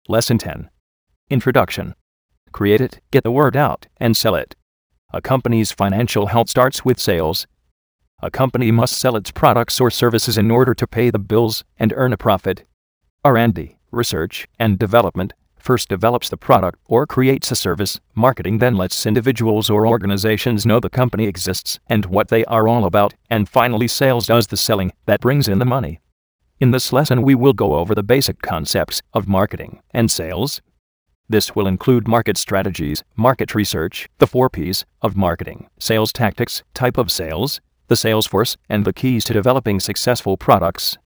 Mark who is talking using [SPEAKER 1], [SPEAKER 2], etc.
[SPEAKER 1] Lesson 10. Introduction. Create it, get the word out, and sell it. A company's financial health starts with sales. A company must sell its products or services in order to pay the bills and earn a profit. R&D, research and development, first develops the product or creates a service. Marketing then lets individuals or organizations know the company exists and what they are all about. And finally, sales does the selling that brings in the money. In this lesson, we will go over the basic concepts of marketing and sales. This will include market strategies, market research, the 4 Ps of marketing, sales tactics, type of sales, the sales force, and the keys to developing successful products.